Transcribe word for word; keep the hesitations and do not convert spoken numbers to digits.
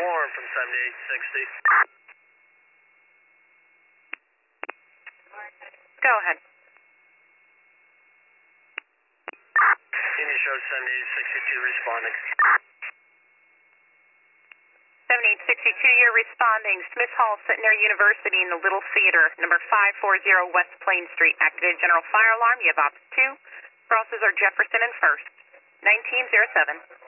alarm from seventy-eight sixty. Go ahead. Union show seventy-eight sixty-two responding. seventy-eight sixty-two, you're responding. Smith Hall, Centenary University in the Little Theater, number five forty West Plain Street. Activated general fire alarm. You have ops two. Crosses are Jefferson and First. nineteen oh seven.